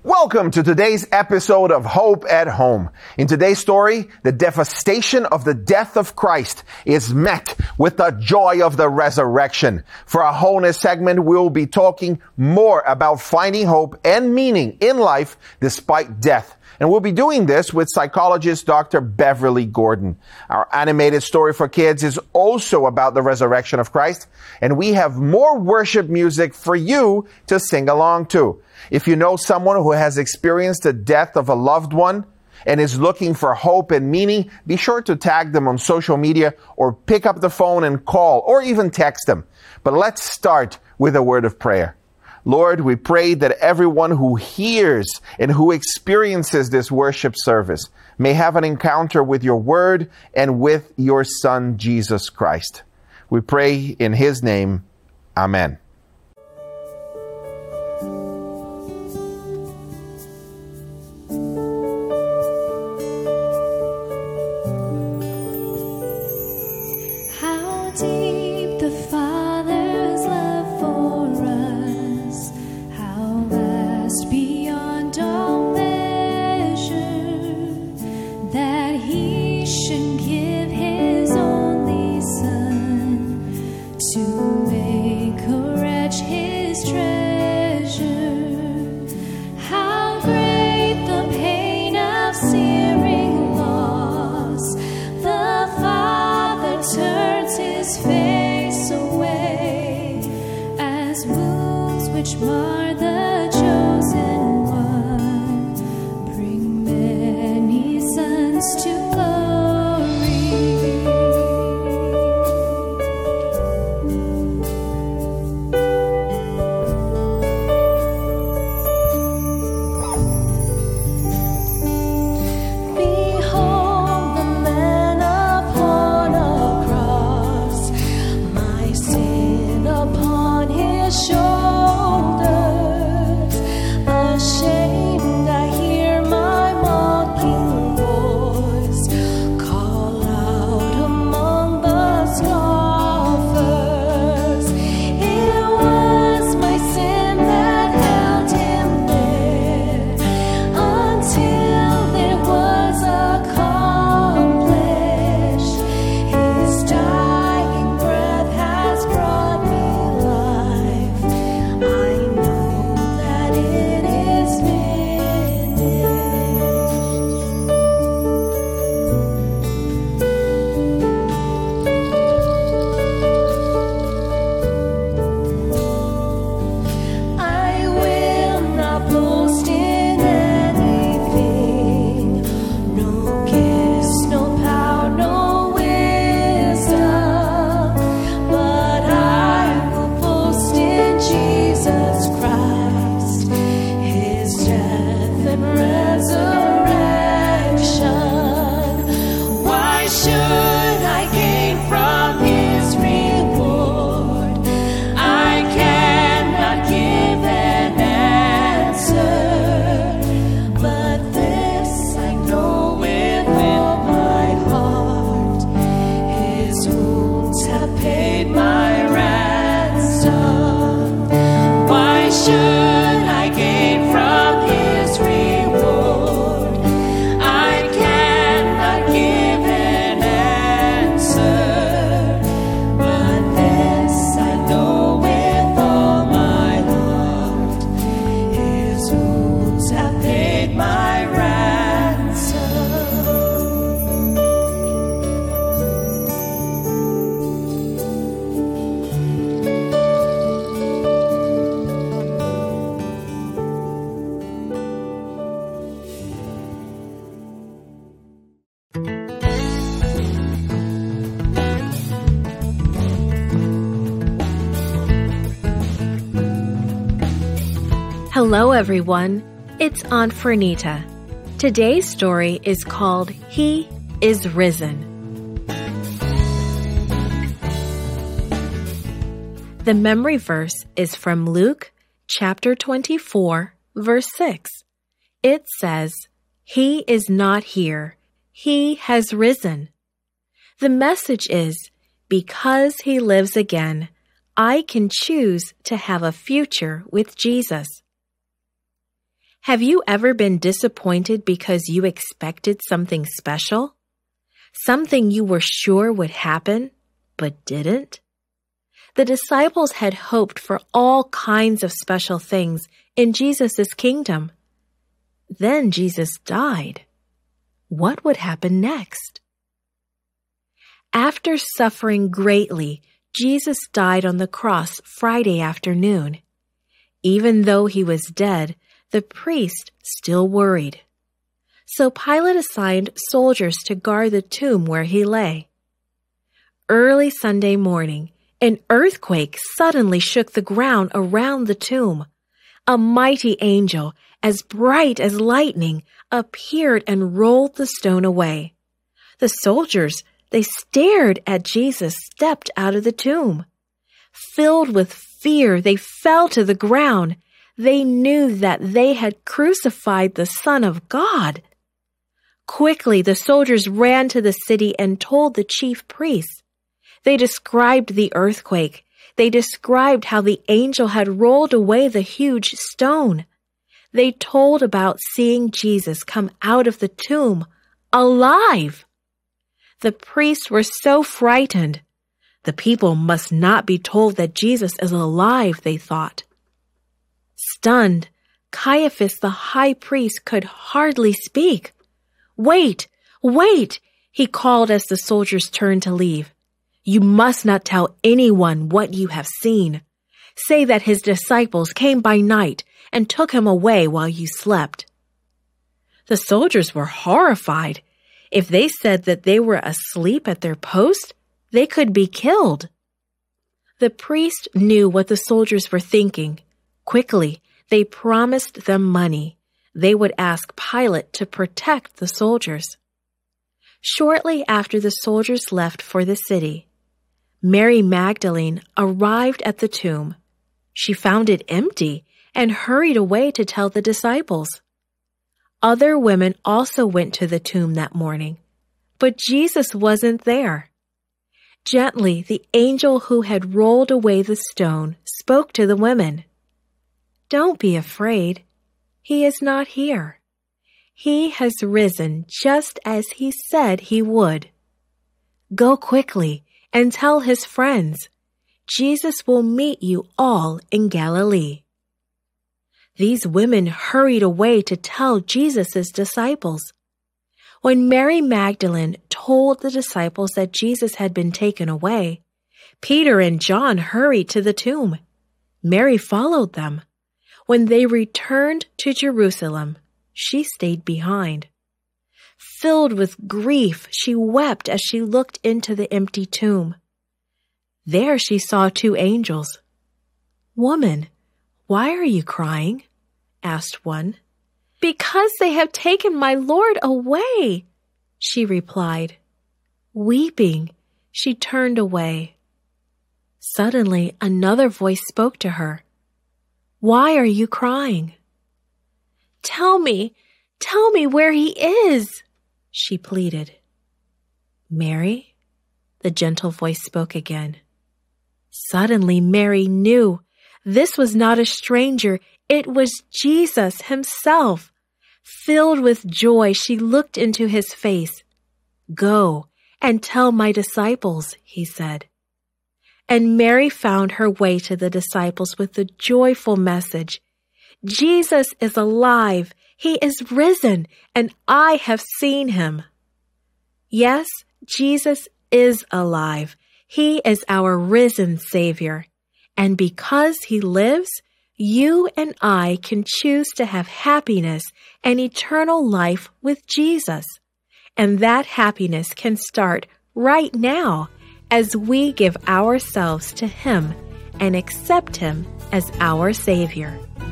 Welcome to today's episode of Hope at Home. In today's story, the devastation of the death of Christ is met with the joy of the resurrection. For our wholeness segment, we'll be talking more about finding hope and meaning in life despite death. And we'll be doing this with psychologist Dr. Beverly Gordon. Our animated story for kids is also about the resurrection of Christ, and we have more worship music for you to sing along to. If you know someone who has experienced the death of a loved one and is looking for hope and meaning, be sure to tag them on social media or pick up the phone and call or even text them. But let's start with a word of prayer. Lord, we pray that everyone who hears and who experiences this worship service may have an encounter with your word and with your Son, Jesus Christ. We pray in his name. Amen. Deep the Father's love for us, how vast beyond all measure, that he should give his only Son to make a wretch his treasure. How great the pain of searing loss, the Father turns his face away, as wounds which mar the chosen one bring many sons to glory. Behold the man upon a cross, my sin upon his shoulders. Ashamed, I hear my mocking voice call out among the scoffers. It was my sin that held him there until it was accomplished. His dying breath has brought me life. I know that it is finished. I will not boast in anything, no gifts, no power, no wisdom, but I will boast in Jesus Christ, his death and resurrection. Why should I gain from his reward? I cannot give an answer, but this I know with all my heart: his wounds have paid my ransom. Why should I gain from his reward? I cannot give an answer, but this I know with all my heart: his wounds have paid my ransom. Hello, everyone. It's Aunt Fernita. Today's story is called He is Risen. The memory verse is from Luke chapter 24, verse 6. It says, He is not here. He has risen. The message is, because he lives again, I can choose to have a future with Jesus. Have you ever been disappointed because you expected something special? Something you were sure would happen, but didn't? The disciples had hoped for all kinds of special things in Jesus' kingdom. Then Jesus died. What would happen next? After suffering greatly, Jesus died on the cross Friday afternoon. Even though he was dead, the priest still worried. So Pilate assigned soldiers to guard the tomb where he lay. Early Sunday morning, an earthquake suddenly shook the ground around the tomb. A mighty angel, as bright as lightning, appeared and rolled the stone away. The soldiers, they stared at Jesus stepped out of the tomb. Filled with fear, they fell to the ground. They knew that they had crucified the Son of God. Quickly, the soldiers ran to the city and told the chief priests. They described the earthquake. They described how the angel had rolled away the huge stone. They told about seeing Jesus come out of the tomb, alive. The priests were so frightened. The people must not be told that Jesus is alive, they thought. Stunned, Caiaphas the high priest could hardly speak. "Wait, wait," he called as the soldiers turned to leave. "You must not tell anyone what you have seen. Say that his disciples came by night and took him away while you slept." The soldiers were horrified. If they said that they were asleep at their post, they could be killed. The priest knew what the soldiers were thinking. Quickly, they promised them money. They would ask Pilate to protect the soldiers. Shortly after the soldiers left for the city, Mary Magdalene arrived at the tomb. She found it empty and hurried away to tell the disciples. Other women also went to the tomb that morning, but Jesus wasn't there. Gently, the angel who had rolled away the stone spoke to the women. "Don't be afraid. He is not here. He has risen just as he said he would. Go quickly and tell his friends. Jesus will meet you all in Galilee." These women hurried away to tell Jesus' disciples. When Mary Magdalene told the disciples that Jesus had been taken away, Peter and John hurried to the tomb. Mary followed them. When they returned to Jerusalem, she stayed behind. Filled with grief, she wept as she looked into the empty tomb. There she saw two angels. "Woman, why are you crying?" asked one. "Because they have taken my Lord away," she replied. Weeping, she turned away. Suddenly, another voice spoke to her. "Why are you crying?" Tell me where he is," she pleaded. "Mary?" the gentle voice spoke again. Suddenly, Mary knew this was not a stranger. It was Jesus himself. Filled with joy, she looked into his face. "Go and tell my disciples," he said. And Mary found her way to the disciples with the joyful message, "Jesus is alive. He is risen, and I have seen him." Yes, Jesus is alive. He is our risen Savior. And because he lives, you and I can choose to have happiness and eternal life with Jesus. And that happiness can start right now as we give ourselves to him and accept him as our Savior.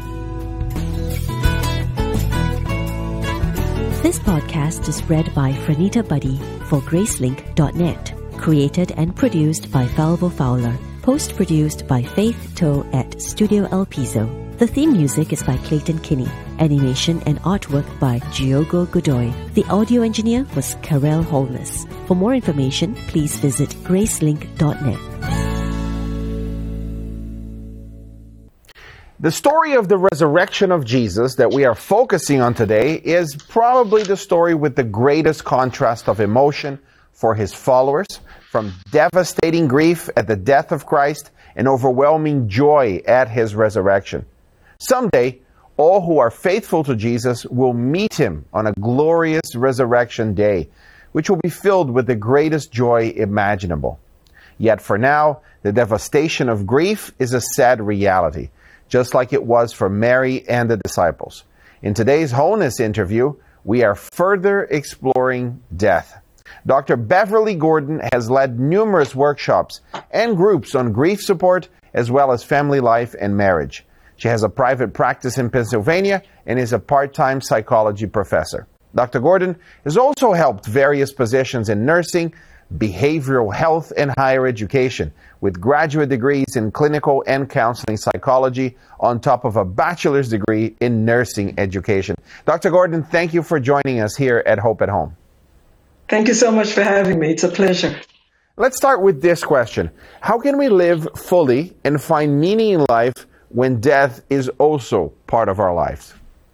This podcast is read by Franita Buddy for Gracelink.net. Created and produced by Falvo Fowler. Post-produced by Faith Toe at Studio El Piso. The theme music is by Clayton Kinney. Animation and artwork by Giogo Godoy. The audio engineer was Karel Holmes. For more information, please visit Gracelink.net. The story of the resurrection of Jesus that we are focusing on today is probably the story with the greatest contrast of emotion for his followers, from devastating grief at the death of Christ and overwhelming joy at his resurrection. Someday, all who are faithful to Jesus will meet him on a glorious resurrection day, which will be filled with the greatest joy imaginable. Yet for now, the devastation of grief is a sad reality, just like it was for Mary and the disciples. In today's Wholeness interview, we are further exploring death. Dr. Beverly Gordon has led numerous workshops and groups on grief support, as well as family life and marriage. She has a private practice in Pennsylvania and is a part-time psychology professor. Dr. Gordon has also helped various positions in nursing, behavioral health, and higher education, with graduate degrees in clinical and counseling psychology on top of a bachelor's degree in nursing education. Dr. Gordon, thank you for joining us here at Hope at Home. Thank you so much for having me. It's a pleasure. Let's start with this question. How can we live fully and find meaning in life when death is also part of our lives?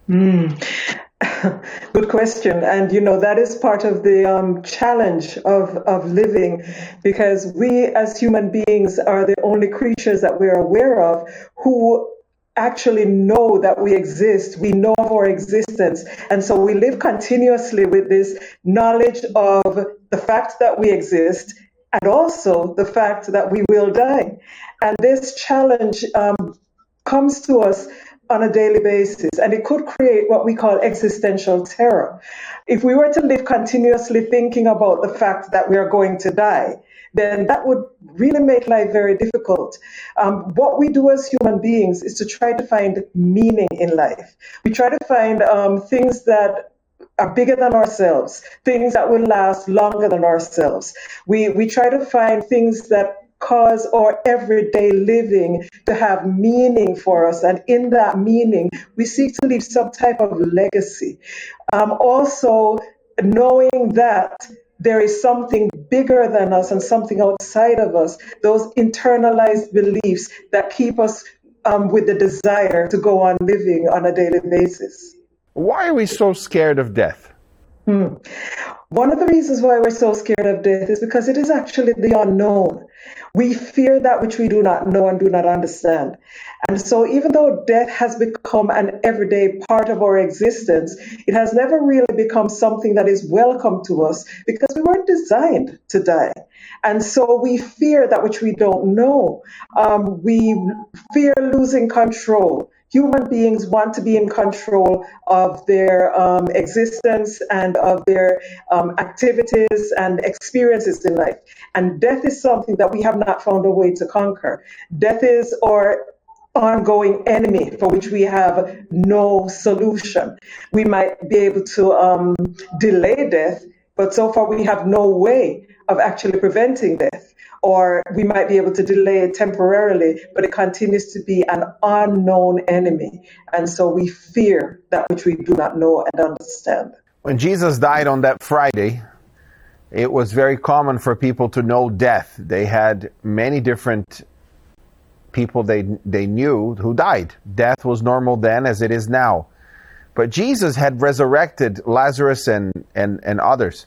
Good question. And, that is part of the challenge of living, because we as human beings are the only creatures that we're aware of who actually know that we exist. We know of our existence. And so we live continuously with this knowledge of the fact that we exist and also the fact that we will die. And this challenge comes to us on a daily basis, and it could create what we call existential terror. If we were to live continuously thinking about the fact that we are going to die, then that would really make life very difficult. What we do as human beings is to try to find meaning in life. We try to find things that are bigger than ourselves, things that will last longer than ourselves. We try to find things that cause our everyday living to have meaning for us. And in that meaning, we seek to leave some type of legacy. Also, knowing that there is something bigger than us and something outside of us, those internalized beliefs that keep us with the desire to go on living on a daily basis. Why are we so scared of death? One of the reasons why we're so scared of death is because it is actually the unknown. We fear that which we do not know and do not understand. And so even though death has become an everyday part of our existence, it has never really become something that is welcome to us because we weren't designed to die. And so we fear that which we don't know. We fear losing control. Human beings want to be in control of their existence and of their activities and experiences in life. And death is something that we have not found a way to conquer. Death is our ongoing enemy for which we have no solution. We might be able to delay death, but so far we have no way of actually preventing death. Or we might be able to delay it temporarily, but it continues to be an unknown enemy. And so we fear that which we do not know and understand. When Jesus died on that Friday, it was very common for people to know death. They had many different people they knew who died. Death was normal then as it is now. But Jesus had resurrected Lazarus and others.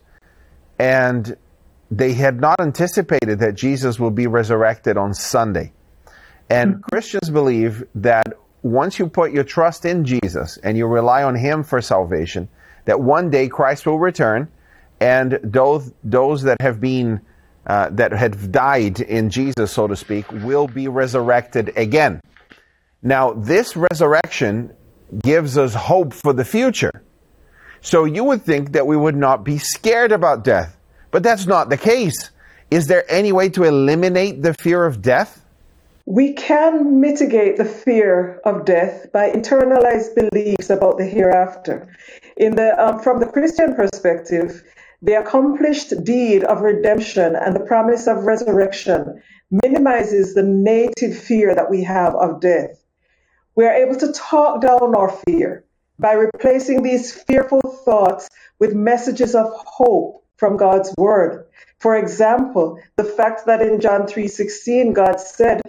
And they had not anticipated that Jesus will be resurrected on Sunday. And Christians believe that once you put your trust in Jesus and you rely on him for salvation, that one day Christ will return, and those that have been that have died in Jesus, so to speak, will be resurrected again. Now, this resurrection gives us hope for the future. So you would think that we would not be scared about death. But that's not the case. Is there any way to eliminate the fear of death? We can mitigate the fear of death by internalized beliefs about the hereafter. From the Christian perspective, the accomplished deed of redemption and the promise of resurrection minimizes the native fear that we have of death. We are able to talk down our fear by replacing these fearful thoughts with messages of hope from God's word. For example, the fact that in John 3:16, God said,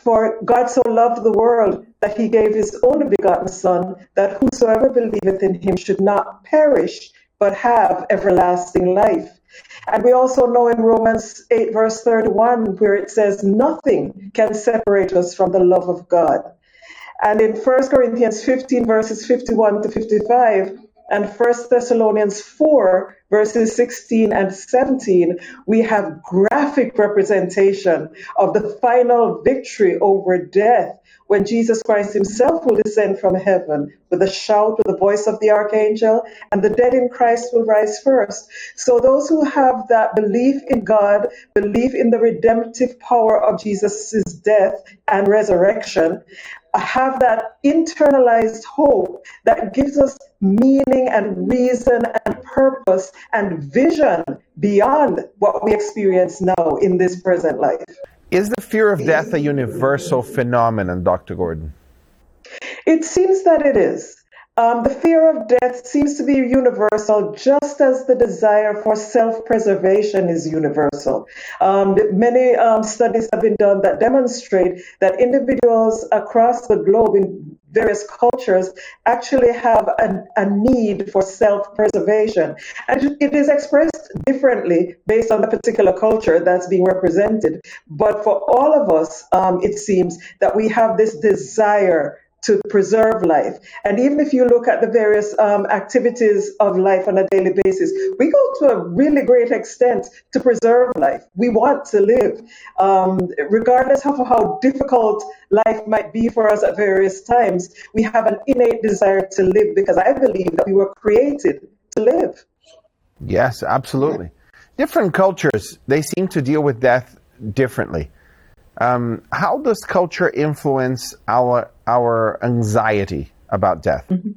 For God so loved the world that he gave his only begotten Son, that whosoever believeth in him should not perish, but have everlasting life. And we also know in Romans 8, verse 31, where it says, nothing can separate us from the love of God. And in 1 Corinthians 15, verses 51 to 55, and 1 Thessalonians 4, verses 16 and 17, we have graphic representation of the final victory over death when Jesus Christ himself will descend from heaven with a shout, with the voice of the archangel, and the dead in Christ will rise first. So those who have that belief in God, belief in the redemptive power of Jesus' death and resurrection, have that internalized hope that gives us meaning and reason and purpose and vision beyond what we experience now in this present life. Is the fear of death a universal phenomenon, Dr. Gordon? It seems that it is. The fear of death seems to be universal, just as the desire for self-preservation is universal. Many studies have been done that demonstrate that individuals across the globe in various cultures actually have a need for self-preservation. And it is expressed differently based on the particular culture that's being represented. But for all of us, it seems that we have this desire to preserve life. And even if you look at the various activities of life on a daily basis, we go to a really great extent to preserve life. We want to live. Regardless of how difficult life might be for us at various times, we have an innate desire to live because I believe that we were created to live. Yes, absolutely. Different cultures, they seem to deal with death differently. How does culture influence our anxiety about death? Mm-hmm.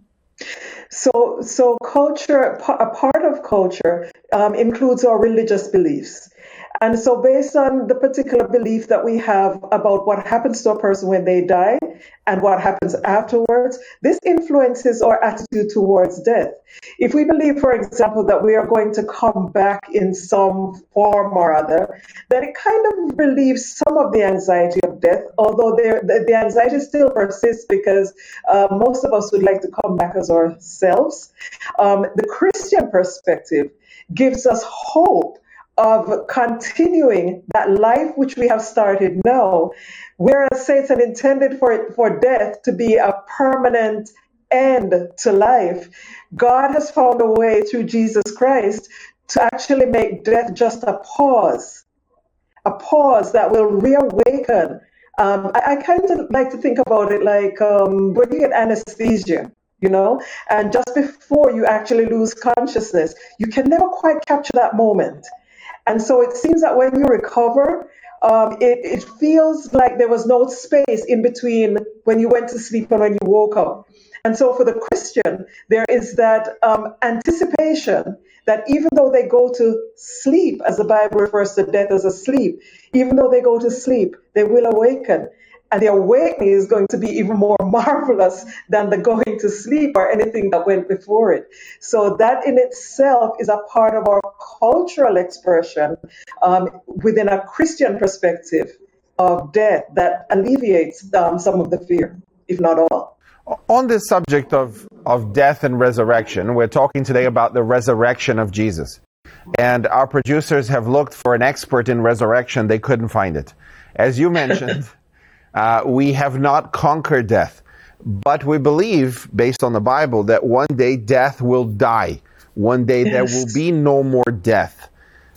So culture, a part of culture includes our religious beliefs. And so based on the particular belief that we have about what happens to a person when they die and what happens afterwards, this influences our attitude towards death. If we believe, for example, that we are going to come back in some form or other, then it kind of relieves some of the anxiety of death, although the anxiety still persists because most of us would like to come back as ourselves. The Christian perspective gives us hope of continuing that life which we have started now, whereas Satan intended for death to be a permanent end to life. God has found a way through Jesus Christ to actually make death just a pause that will reawaken. I kind of like to think about it like when you get anesthesia, you know, and just before you actually lose consciousness, you can never quite capture that moment. And so it seems that when you recover, it feels like there was no space in between when you went to sleep and when you woke up. And so for the Christian, there is that anticipation that even though they go to sleep, as the Bible refers to death as a sleep, even though they go to sleep, they will awaken. And the awakening is going to be even more marvelous than the going to sleep or anything that went before it. So that in itself is a part of our cultural expression within a Christian perspective of death that alleviates some of the fear, if not all. On this subject of death and resurrection, we're talking today about the resurrection of Jesus. And our producers have looked for an expert in resurrection. They couldn't find it. As you mentioned, we have not conquered death, but we believe, based on the Bible, that one day death will die. One day there will be no more death.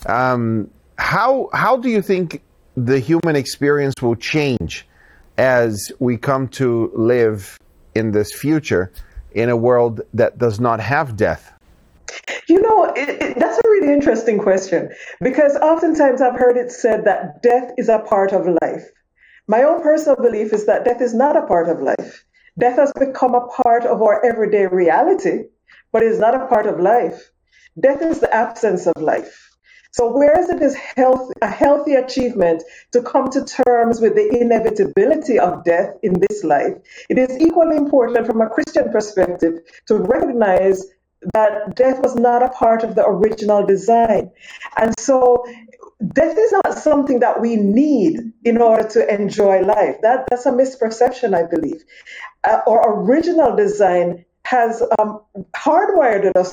How do you think the human experience will change as we come to live in this future in a world that does not have death? You know, that's a really interesting question, because oftentimes I've heard it said that death is a part of life. My own personal belief is that death is not a part of life. Death has become a part of our everyday reality, but it is not a part of life. Death is the absence of life. So whereas it is a healthy achievement to come to terms with the inevitability of death in this life, it is equally important from a Christian perspective to recognize that death was not a part of the original design. And so death is not something that we need in order to enjoy life. That's a misperception, I believe. Our original design has hardwired us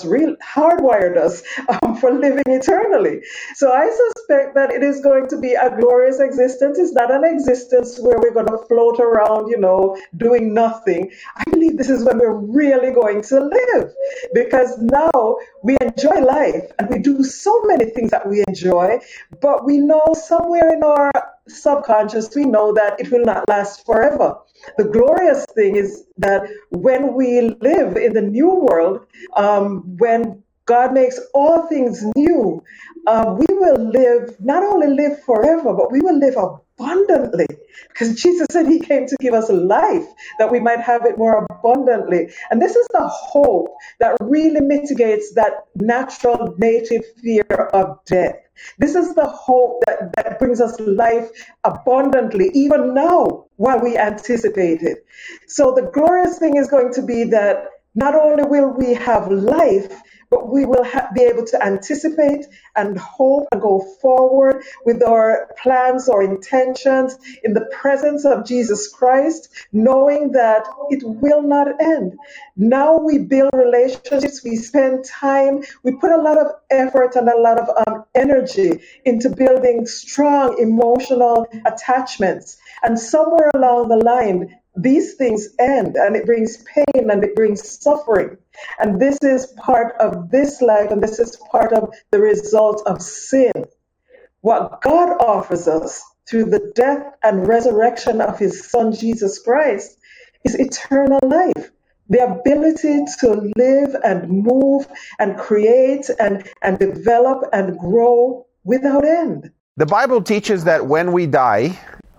for living eternally. So I suspect that it is going to be a glorious existence. It's not an existence where we're going to float around, doing nothing. I believe this is when we're really going to live, because now we enjoy life and we do so many things that we enjoy, but we know somewhere in our subconscious, we know that it will not last forever. The glorious thing is that when we live in the new world, when God makes all things new, we will not only live forever, but we will live abundantly. Because Jesus said he came to give us life, that we might have it more abundantly. And this is the hope that really mitigates that natural native fear of death. This is the hope that brings us life abundantly, even now, while we anticipate it. So the glorious thing is going to be that not only will we have life, but we will be able to anticipate and hope and go forward with our plans or intentions in the presence of Jesus Christ, knowing that it will not end. Now we build relationships, we spend time, we put a lot of effort and a lot of energy into building strong emotional attachments. And somewhere along the line, these things end, and it brings pain and it brings suffering. And this is part of this life, and this is part of the result of sin. What God offers us through the death and resurrection of his Son, Jesus Christ, is eternal life. The ability to live and move and create and develop and grow without end. The Bible teaches that when we die,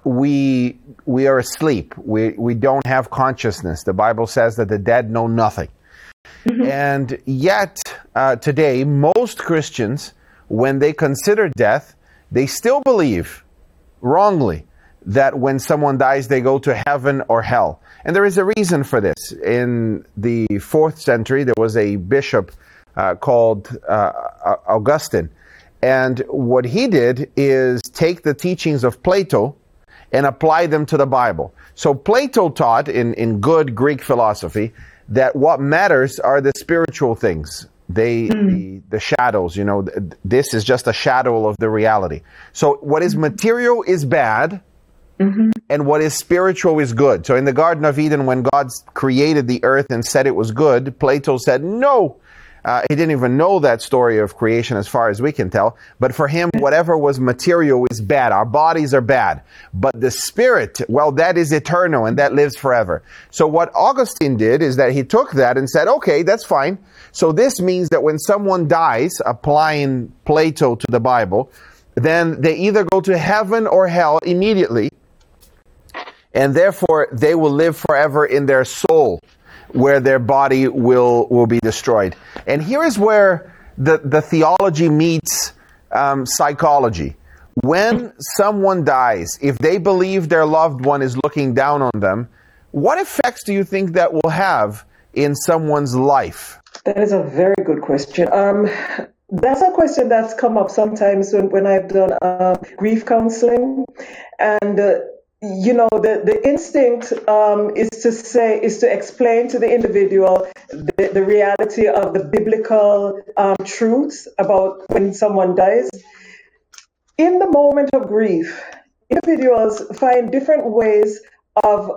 we are asleep. We don't have consciousness. The Bible says that the dead know nothing. Mm-hmm. And yet, today, most Christians, when they consider death, they still believe, wrongly, that when someone dies, they go to heaven or hell. And there is a reason for this. In the 4th century, there was a bishop called Augustine. And what he did is take the teachings of Plato and apply them to the Bible. So Plato taught in good Greek philosophy that what matters are the spiritual things. The shadows, this is just a shadow of the reality. So what is material is bad, and what is spiritual is good. So in the Garden of Eden, when God created the earth and said it was good, Plato said no. He didn't even know that story of creation as far as we can tell. But for him, whatever was material is bad. Our bodies are bad. But the spirit, well, that is eternal and that lives forever. So what Augustine did is that he took that and said, okay, that's fine. So this means that when someone dies, applying Plato to the Bible, then they either go to heaven or hell immediately. And therefore, they will live forever in their soul, where their body will be destroyed. And here is where the theology meets psychology. When someone dies, if they believe their loved one is looking down on them, what effects do you think that will have in someone's life? That is a very good question. That's a question that's come up sometimes when I've done grief counseling. And the instinct is to explain to the individual the reality of the biblical truths about when someone dies. In the moment of grief, individuals find different ways of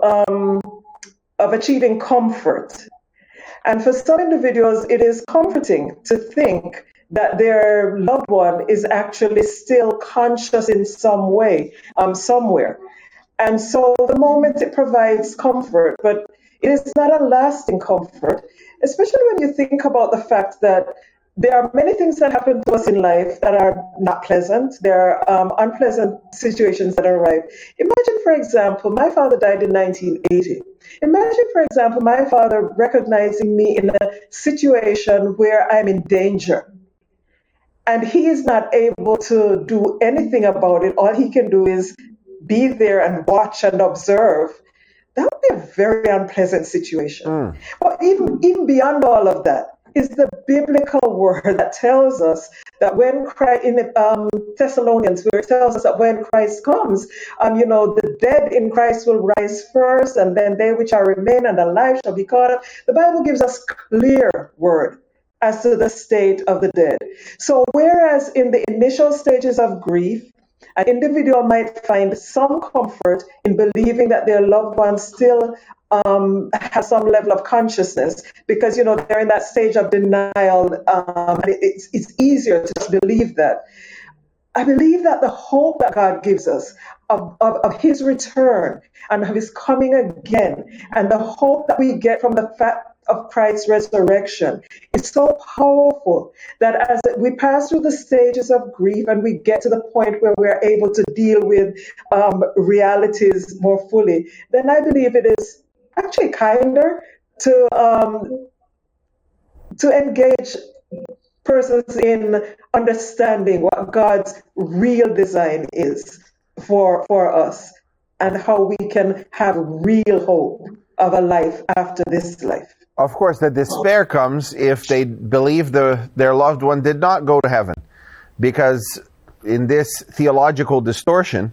achieving comfort. And for some individuals, it is comforting to think that their loved one is actually still conscious in some way, somewhere. And so the moment it provides comfort, but it is not a lasting comfort, especially when you think about the fact that there are many things that happen to us in life that are not pleasant. There are unpleasant situations that arrive. Imagine, for example, my father died in 1980. Imagine, for example, my father recognizing me in a situation where I'm in danger. And he is not able to do anything about it. All he can do is be there and watch and observe. That would be a very unpleasant situation. But even beyond all of that, is the biblical word that tells us that when Christ, in Thessalonians, where it tells us that when Christ comes, the dead in Christ will rise first, and then they which are remain and alive shall be caught up. The Bible gives us clear word as to the state of the dead. So whereas in the initial stages of grief, an individual might find some comfort in believing that their loved one still has some level of consciousness, because they're in that stage of denial, and it's easier to just believe that. I believe that the hope that God gives us of His return and of His coming again, and the hope that we get from the fact of Christ's resurrection is so powerful that as we pass through the stages of grief and we get to the point where we're able to deal with realities more fully, then I believe it is actually kinder to engage persons in understanding what God's real design is for us and how we can have real hope of a life after this life. Of course, the despair comes if they believe their loved one did not go to heaven, because in this theological distortion,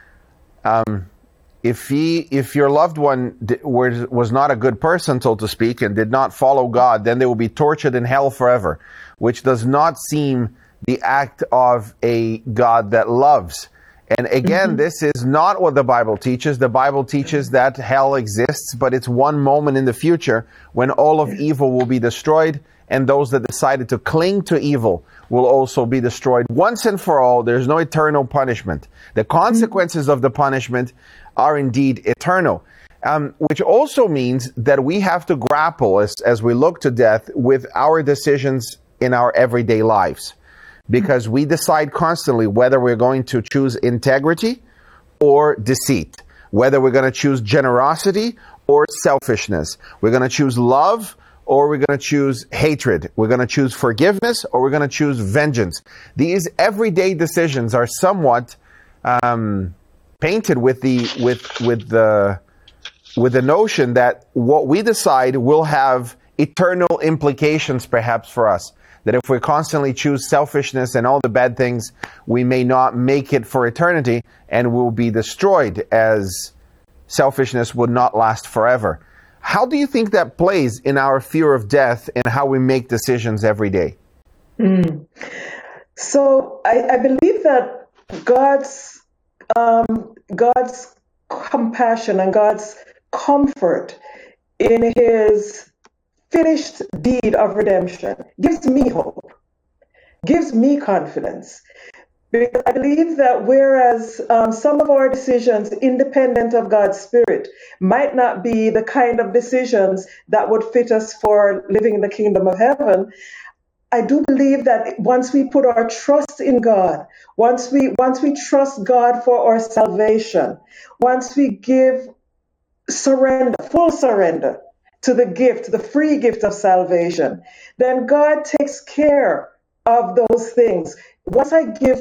if your loved one was not a good person, so to speak, and did not follow God, then they will be tortured in hell forever, which does not seem the act of a God that loves. And again, this is not what the Bible teaches. The Bible teaches that hell exists, but it's one moment in the future when all of evil will be destroyed, and those that decided to cling to evil will also be destroyed once and for all. There's no eternal punishment. The consequences of the punishment are indeed eternal, which also means that we have to grapple as we look to death with our decisions in our everyday lives. Because we decide constantly whether we're going to choose integrity or deceit, whether we're going to choose generosity or selfishness. We're going to choose love or we're going to choose hatred. We're going to choose forgiveness or we're going to choose vengeance. These everyday decisions are somewhat painted with the notion that what we decide will have eternal implications perhaps for us. That if we constantly choose selfishness and all the bad things, we may not make it for eternity and will be destroyed, as selfishness would not last forever. How do you think that plays in our fear of death and how we make decisions every day? So I believe that God's compassion and God's comfort in His finished deed of redemption gives me hope, gives me confidence. Because I believe that whereas some of our decisions, independent of God's Spirit, might not be the kind of decisions that would fit us for living in the kingdom of heaven, I do believe that once we put our trust in God, once we trust God for our salvation, once we give full surrender to the gift, the free gift of salvation, then God takes care of those things. Once I give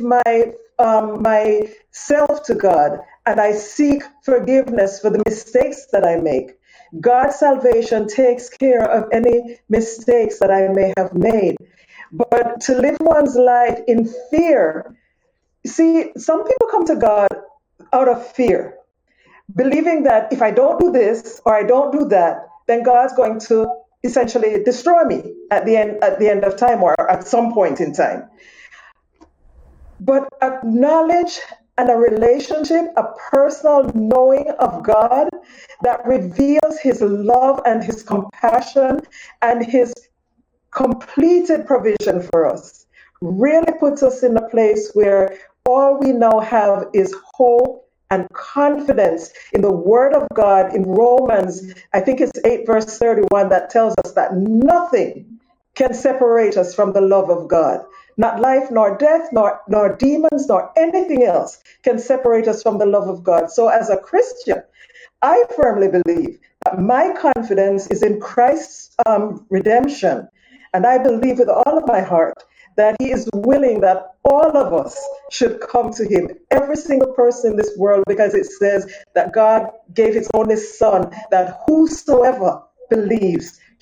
myself to God and I seek forgiveness for the mistakes that I make, God's salvation takes care of any mistakes that I may have made. But to live one's life in fear, see, some people come to God out of fear, believing that if I don't do this or I don't do that, then God's going to essentially destroy me at the end of time or at some point in time. But a knowledge and a relationship, a personal knowing of God that reveals His love and His compassion and His completed provision for us really puts us in a place where all we now have is hope and confidence in the Word of God in Romans, I think it's 8 verse 31, that tells us that nothing can separate us from the love of God. Not life, nor death, nor demons, nor anything else can separate us from the love of God. So as a Christian, I firmly believe that my confidence is in Christ's redemption. And I believe with all of my heart that He is willing that all of us should come to Him, every single person in this world, because it says that God gave His only Son, that whosoever believes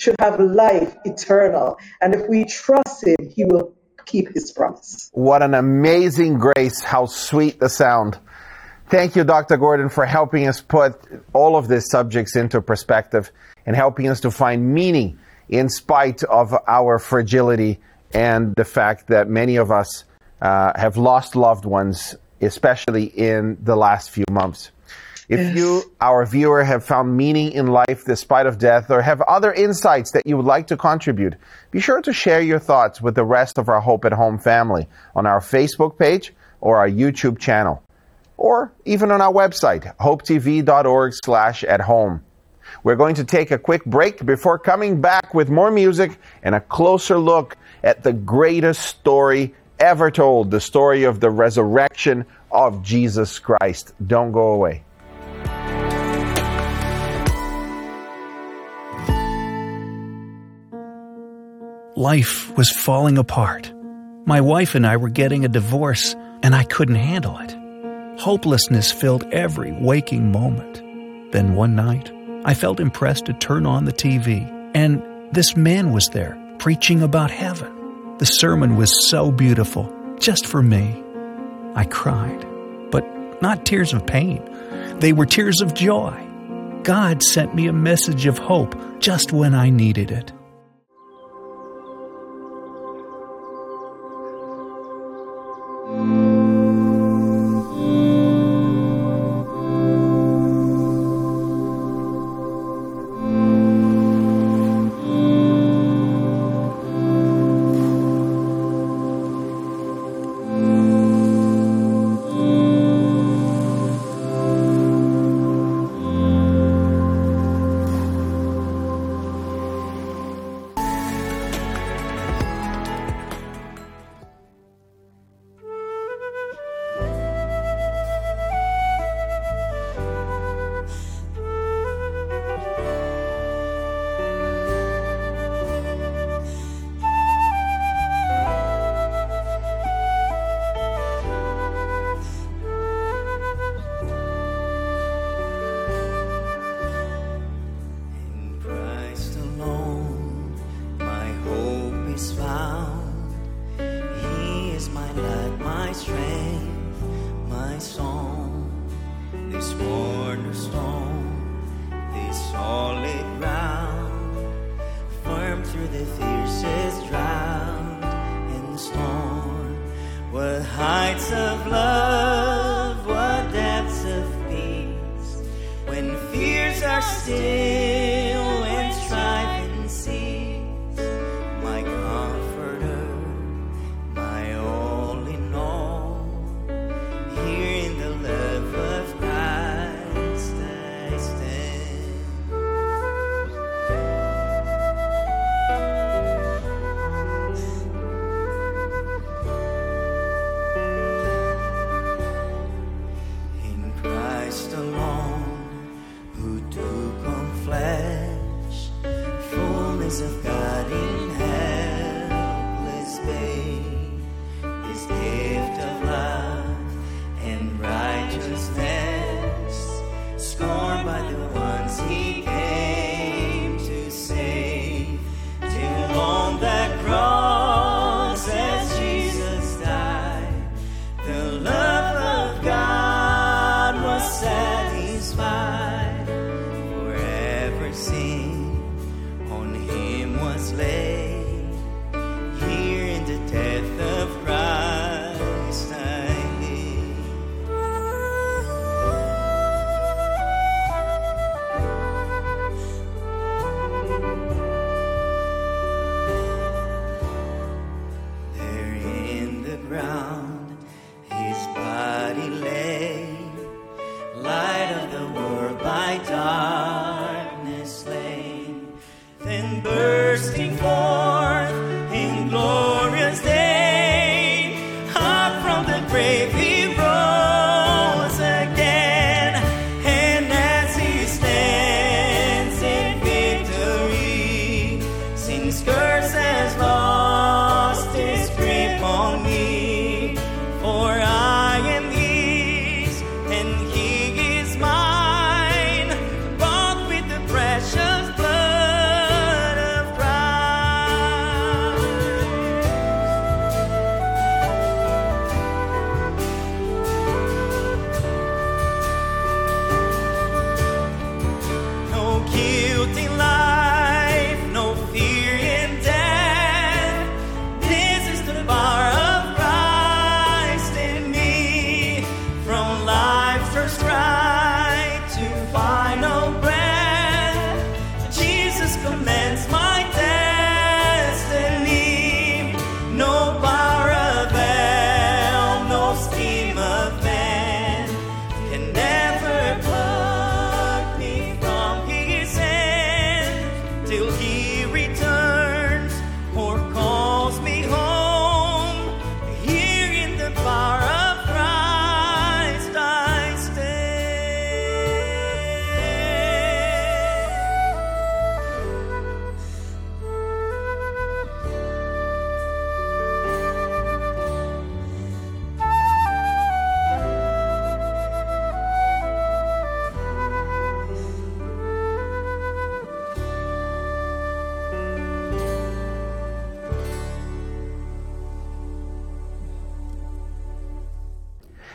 should have life eternal. And if we trust him, he will keep his promise. What an amazing grace. How sweet the sound. Thank you, Dr. Gordon, for helping us put all of these subjects into perspective and helping us to find meaning in spite of our fragility and the fact that many of us have lost loved ones, especially in the last few months. If you, our viewer, have found meaning in life despite of death, or have other insights that you would like to contribute, be sure to share your thoughts with the rest of our Hope at Home family on our Facebook page or our YouTube channel, or even on our website, hopetv.org/at-home. We're going to take a quick break before coming back with more music and a closer look at the greatest story ever told, the story of the resurrection of Jesus Christ. Don't go away. Life was falling apart. My wife and I were getting a divorce, and I couldn't handle it. Hopelessness filled every waking moment. Then one night, I felt impressed to turn on the TV, and this man was there, preaching about heaven. The sermon was so beautiful, just for me. I cried, but not tears of pain. They were tears of joy. God sent me a message of hope just when I needed it. Precious blood of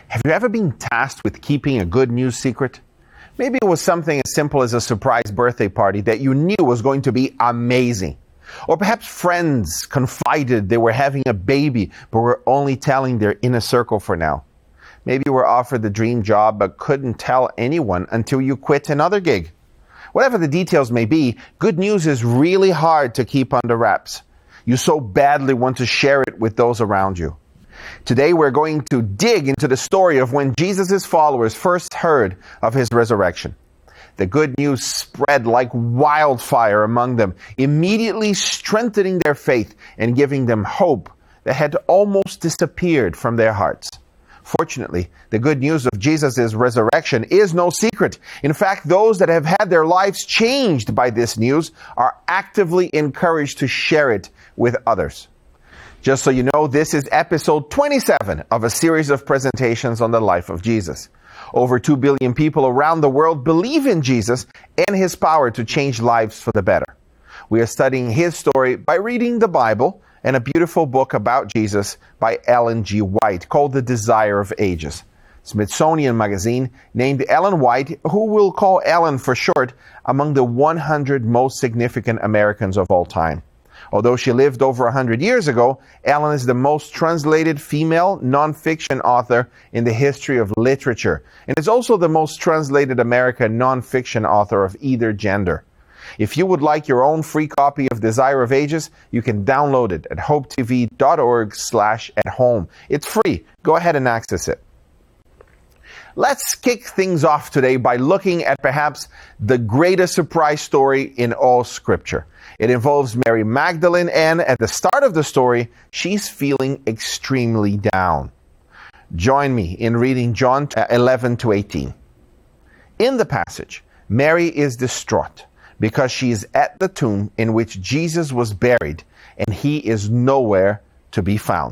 Have you ever been tasked with keeping a good news secret? Maybe it was something as simple as a surprise birthday party that you knew was going to be amazing. Or perhaps friends confided they were having a baby, but were only telling their inner circle for now. Maybe you were offered the dream job, but couldn't tell anyone until you quit another gig. Whatever the details may be, good news is really hard to keep under wraps. You so badly want to share it with those around you. Today we're going to dig into the story of when Jesus' followers first heard of his resurrection. The good news spread like wildfire among them, immediately strengthening their faith and giving them hope that had almost disappeared from their hearts. Fortunately, the good news of Jesus' resurrection is no secret. In fact, those that have had their lives changed by this news are actively encouraged to share it with others. Just so you know, this is episode 27 of a series of presentations on the life of Jesus. Over 2 billion people around the world believe in Jesus and his power to change lives for the better. We are studying his story by reading the Bible and a beautiful book about Jesus by Ellen G. White called The Desire of Ages. Smithsonian Magazine named Ellen White, who we'll call Ellen for short, among the 100 most significant Americans of all time. Although she lived over 100 years ago, Ellen is the most translated female nonfiction author in the history of literature, and is also the most translated American nonfiction author of either gender. If you would like your own free copy of Desire of Ages, you can download it at hopetv.org/at-home. It's free. Go ahead and access it. Let's kick things off today by looking at perhaps the greatest surprise story in all Scripture. It involves Mary Magdalene, and at the start of the story, she's feeling extremely down. Join me in reading John 11-18. In the passage, Mary is distraught because she is at the tomb in which Jesus was buried, and he is nowhere to be found.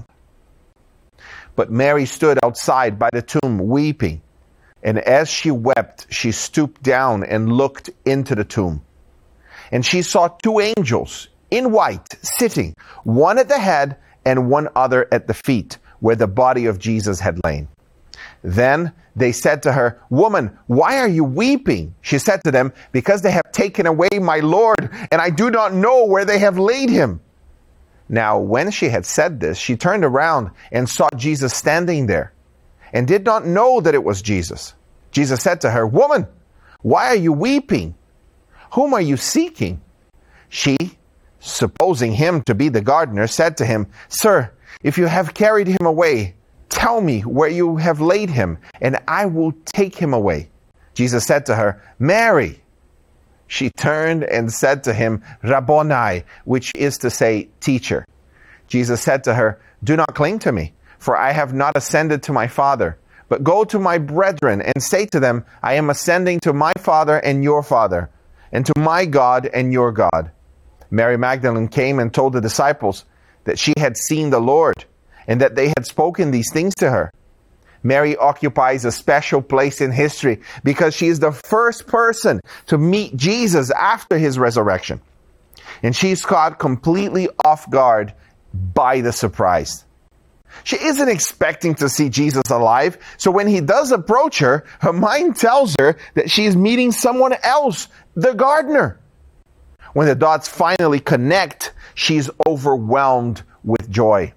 But Mary stood outside by the tomb weeping, and as she wept, she stooped down and looked into the tomb. And she saw 2 angels in white sitting, one at the head and one other at the feet, where the body of Jesus had lain. Then they said to her, "Woman, why are you weeping?" She said to them, "Because they have taken away my Lord, and I do not know where they have laid him." Now, when she had said this, she turned around and saw Jesus standing there, and did not know that it was Jesus. Jesus said to her, "Woman, why are you weeping? Whom are you seeking?" She, supposing him to be the gardener, said to him, "Sir, if you have carried him away, tell me where you have laid him, and I will take him away." Jesus said to her, "Mary." She turned and said to him, "Rabboni," which is to say, teacher. Jesus said to her, "Do not cling to me, for I have not ascended to my Father. But go to my brethren and say to them, I am ascending to my Father and your Father, and to my God and your God." Mary Magdalene came and told the disciples that she had seen the Lord, and that they had spoken these things to her. Mary occupies a special place in history because she is the first person to meet Jesus after his resurrection. And she's caught completely off guard by the surprise. She isn't expecting to see Jesus alive, so when he does approach her, her mind tells her that she is meeting someone else, the gardener. When the dots finally connect, she's overwhelmed with joy.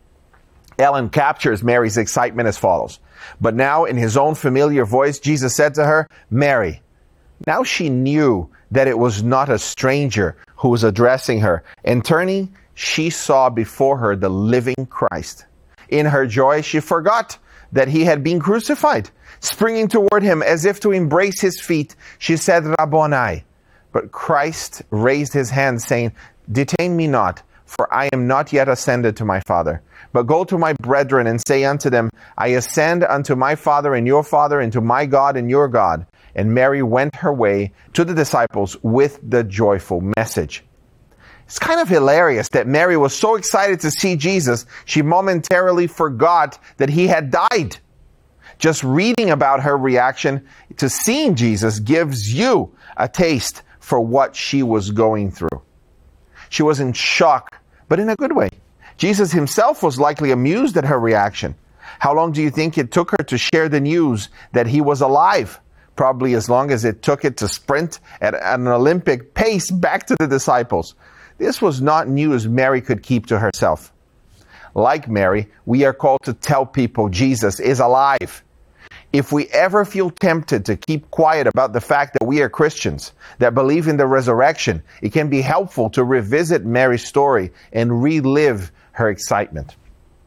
Ellen captures Mary's excitement as follows. "But now, in his own familiar voice, Jesus said to her, 'Mary.' Now she knew that it was not a stranger who was addressing her, and turning, she saw before her the living Christ. In her joy, she forgot that he had been crucified. Springing toward him as if to embrace his feet, she said, 'Rabboni.' But Christ raised his hand, saying, 'Detain me not, for I am not yet ascended to my Father. But go to my brethren and say unto them, I ascend unto my Father and your Father, and to my God and your God.' And Mary went her way to the disciples with the joyful message." It's kind of hilarious that Mary was so excited to see Jesus, she momentarily forgot that he had died. Just reading about her reaction to seeing Jesus gives you a taste for what she was going through. She was in shock, but in a good way. Jesus himself was likely amused at her reaction. How long do you think it took her to share the news that he was alive? Probably as long as it took it to sprint at an Olympic pace back to the disciples. This was not news Mary could keep to herself. Like Mary, we are called to tell people Jesus is alive. If we ever feel tempted to keep quiet about the fact that we are Christians, that believe in the resurrection, it can be helpful to revisit Mary's story and relive her excitement.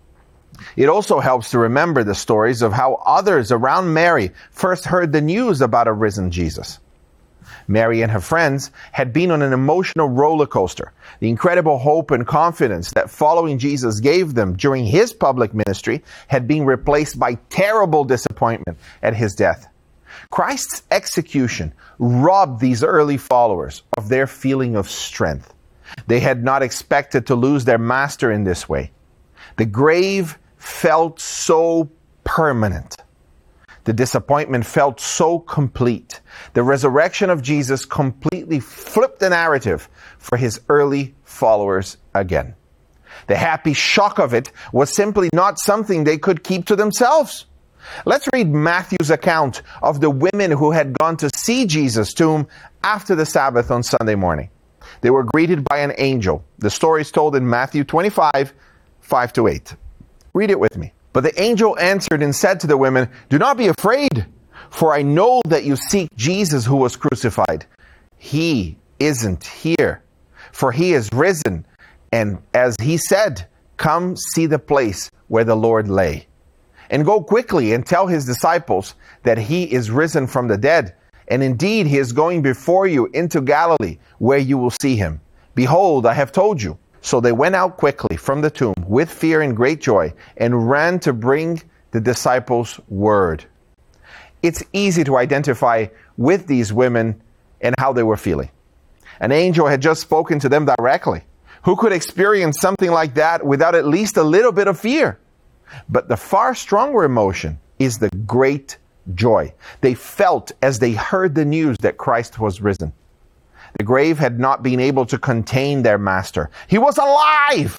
It also helps to remember the stories of how others around Mary first heard the news about a risen Jesus. Mary and her friends had been on an emotional roller coaster. The incredible hope and confidence that following Jesus gave them during his public ministry had been replaced by terrible disappointment at his death. Christ's execution robbed these early followers of their feeling of strength. They had not expected to lose their master in this way. The grave felt so permanent. The disappointment felt so complete. The resurrection of Jesus completely flipped the narrative for his early followers again. The happy shock of it was simply not something they could keep to themselves. Let's read Matthew's account of the women who had gone to see Jesus' tomb after the Sabbath on Sunday morning. They were greeted by an angel. The story is told in Matthew 25, 5-8. Read it with me. But the angel answered and said to the women, "Do not be afraid, for I know that you seek Jesus who was crucified. He isn't here, for he is risen. And as he said, come see the place where the Lord lay. And go quickly and tell his disciples that he is risen from the dead. And indeed, he is going before you into Galilee, where you will see him. Behold, I have told you." So they went out quickly from the tomb with fear and great joy and ran to bring the disciples word. It's easy to identify with these women and how they were feeling. An angel had just spoken to them directly. Who could experience something like that without at least a little bit of fear? But the far stronger emotion is the great joy they felt as they heard the news that Christ was risen. The grave had not been able to contain their master. He was alive!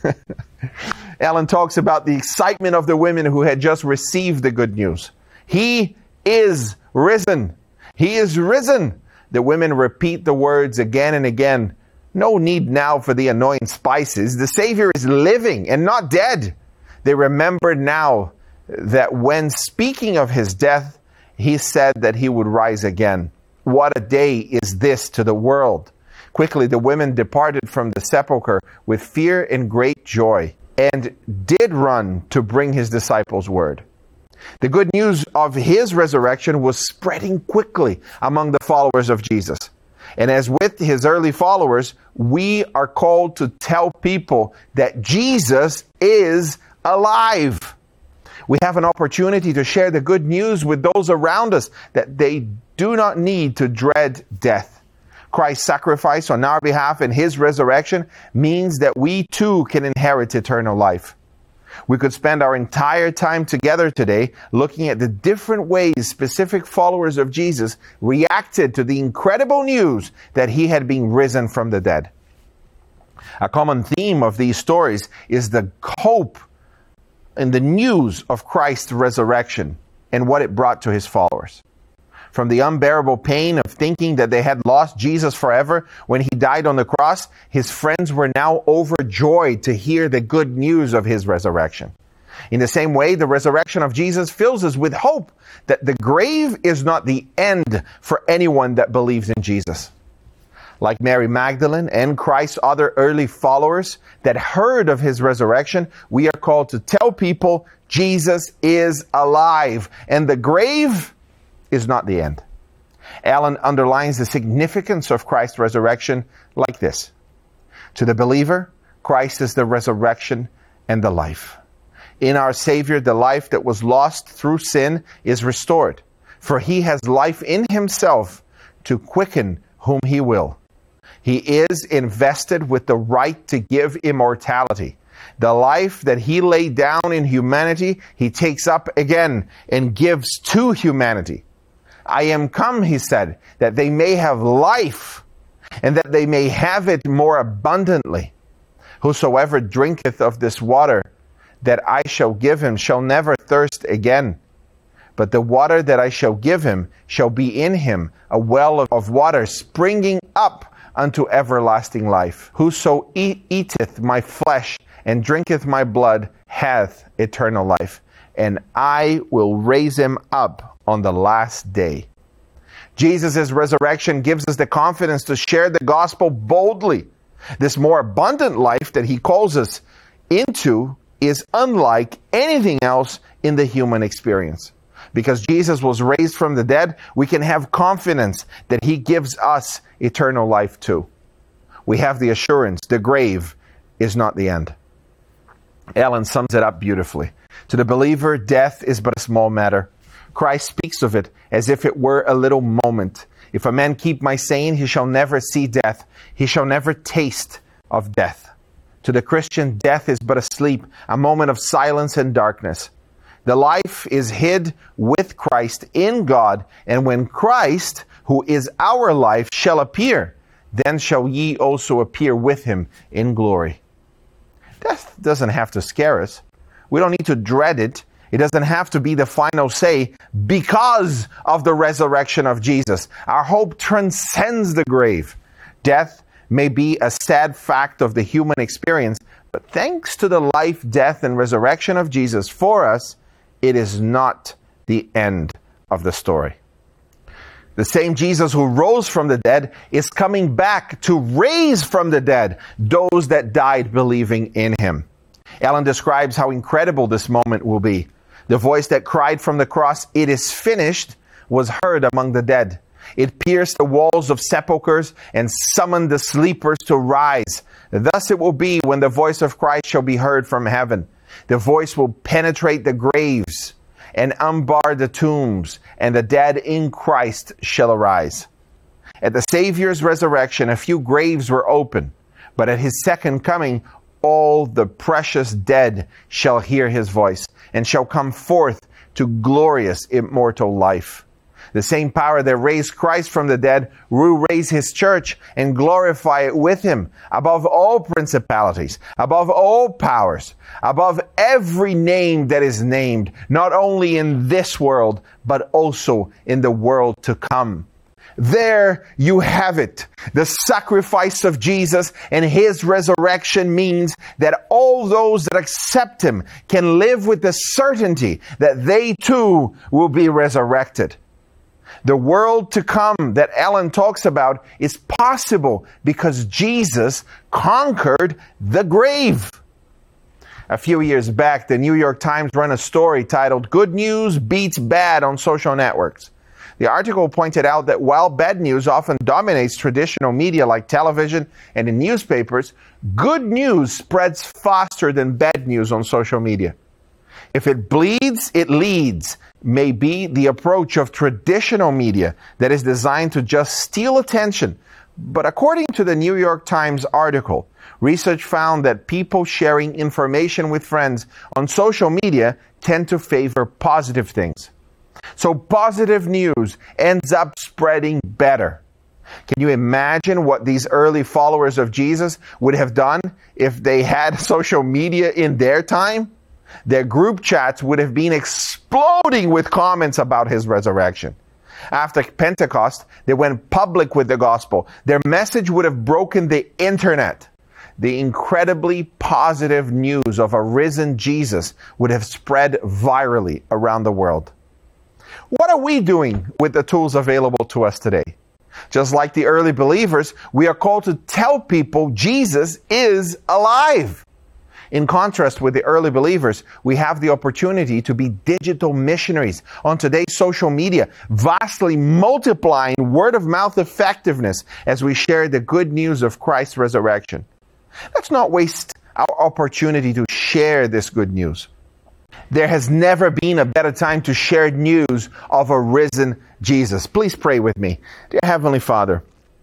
Ellen talks about the excitement of the women who had just received the good news. He is risen. He is risen. The women repeat the words again and again. No need now for the annoying spices. The Savior is living and not dead. They remember now that when speaking of his death, he said that he would rise again. What a day is this to the world. Quickly the women departed from the sepulchre with fear and great joy, and did run to bring his disciples word. The good news of his resurrection was spreading quickly among the followers of Jesus. And as with his early followers, we are called to tell people that Jesus is alive. We have an opportunity to share the good news with those around us that they do not need to dread death. Christ's sacrifice on our behalf and his resurrection means that we too can inherit eternal life. We could spend our entire time together today looking at the different ways specific followers of Jesus reacted to the incredible news that he had been risen from the dead. A common theme of these stories is the hope and the news of Christ's resurrection and what it brought to his followers. From the unbearable pain of thinking that they had lost Jesus forever when he died on the cross, his friends were now overjoyed to hear the good news of his resurrection. In the same way, the resurrection of Jesus fills us with hope that the grave is not the end for anyone that believes in Jesus. Like Mary Magdalene and Christ's other early followers that heard of his resurrection, we are called to tell people Jesus is alive and the grave is not the end. Ellen underlines the significance of Christ's resurrection like this. To the believer, Christ is the resurrection and the life. In our Savior, the life that was lost through sin is restored, for he has life in himself to quicken whom he will. He is invested with the right to give immortality. The life that he laid down in humanity, he takes up again and gives to humanity. I am come, he said, that they may have life, and that they may have it more abundantly. Whosoever drinketh of this water that I shall give him shall never thirst again. But the water that I shall give him shall be in him a well of water springing up unto everlasting life. Whoso eateth my flesh and drinketh my blood hath eternal life, and I will raise him up on the last day. Jesus' resurrection gives us the confidence to share the gospel boldly. This more abundant life that he calls us into is unlike anything else in the human experience. Because Jesus was raised from the dead, we can have confidence that he gives us eternal life too. We have the assurance the grave is not the end. Ellen sums it up beautifully. To the believer, death is but a small matter. Christ speaks of it as if it were a little moment. If a man keep my saying, he shall never see death. He shall never taste of death. To the Christian, death is but a sleep, a moment of silence and darkness. The life is hid with Christ in God, and when Christ, who is our life, shall appear, then shall ye also appear with him in glory. Death doesn't have to scare us. We don't need to dread it. It doesn't have to be the final say because of the resurrection of Jesus. Our hope transcends the grave. Death may be a sad fact of the human experience, but thanks to the life, death, and resurrection of Jesus for us, it is not the end of the story. The same Jesus who rose from the dead is coming back to raise from the dead those that died believing in him. Ellen describes how incredible this moment will be. The voice that cried from the cross, "It is finished," was heard among the dead. It pierced the walls of sepulchres and summoned the sleepers to rise. Thus it will be when the voice of Christ shall be heard from heaven. The voice will penetrate the graves and unbar the tombs, and the dead in Christ shall arise. At the Savior's resurrection, a few graves were open, but at his second coming, all the precious dead shall hear his voice and shall come forth to glorious immortal life. The same power that raised Christ from the dead will raise his church and glorify it with him above all principalities, above all powers, above every name that is named, not only in this world, but also in the world to come. There you have it. The sacrifice of Jesus and his resurrection means that all those that accept him can live with the certainty that they too will be resurrected. The world to come that Ellen talks about is possible because Jesus conquered the grave. A few years back, the New York Times ran a story titled "Good News Beats Bad" on social networks. The article pointed out that while bad news often dominates traditional media like television and in newspapers, good news spreads faster than bad news on social media. If it bleeds, it leads may be the approach of traditional media that is designed to just steal attention. But according to the New York Times article, research found that people sharing information with friends on social media tend to favor positive things. So positive news ends up spreading better. Can you imagine what these early followers of Jesus would have done if they had social media in their time? Their group chats would have been exploding with comments about his resurrection. After Pentecost, they went public with the gospel. Their message would have broken the internet. The incredibly positive news of a risen Jesus would have spread virally around the world. What are we doing with the tools available to us today? Just like the early believers, we are called to tell people Jesus is alive. In contrast with the early believers, we have the opportunity to be digital missionaries on today's social media, vastly multiplying word-of-mouth effectiveness as we share the good news of Christ's resurrection. Let's not waste our opportunity to share this good news. There has never been a better time to share news of a risen Jesus. Please pray with me. Dear Heavenly Father,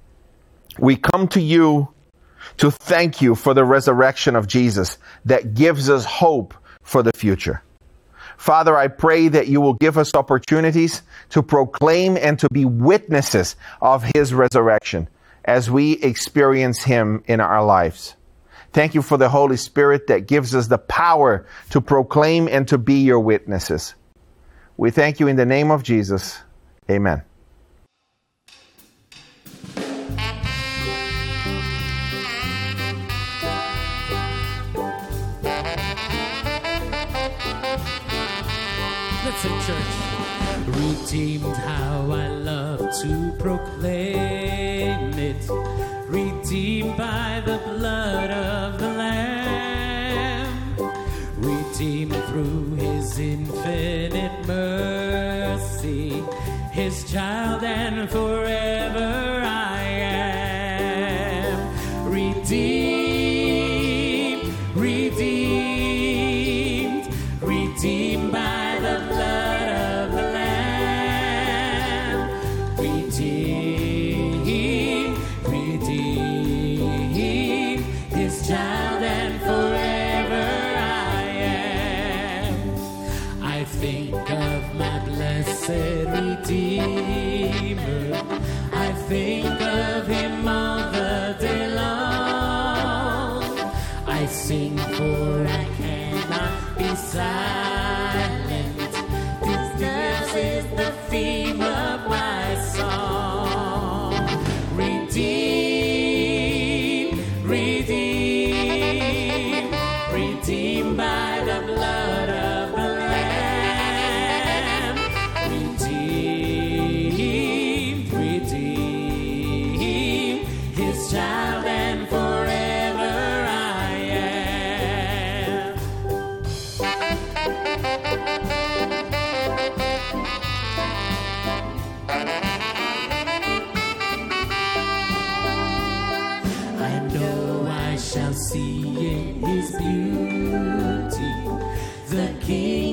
we come to you to thank you for the resurrection of Jesus that gives us hope for the future. Father, I pray that you will give us opportunities to proclaim and to be witnesses of his resurrection as we experience him in our lives. Thank you for the Holy Spirit that gives us the power to proclaim and to be your witnesses. We thank you in the name of Jesus. Amen. Let's sing, church. Redeemed, how I love to proclaim it. Redeemed by the blood of the Lamb. Redeemed through his infinite mercy. His child and forever I am. Redeemed, redeemed, redeemed by the blood of the Lamb. Redeemed, redeemed, his child and forever I am. I think of my blessed Redeemer. I think of him all the day long. I sing for I cannot be silent. This is the theme of my song. Redeemed, redeemed, redeemed by the blood of the Lamb. Redeemed, redeemed, his child and forever I am. I know I shall see in his beauty the King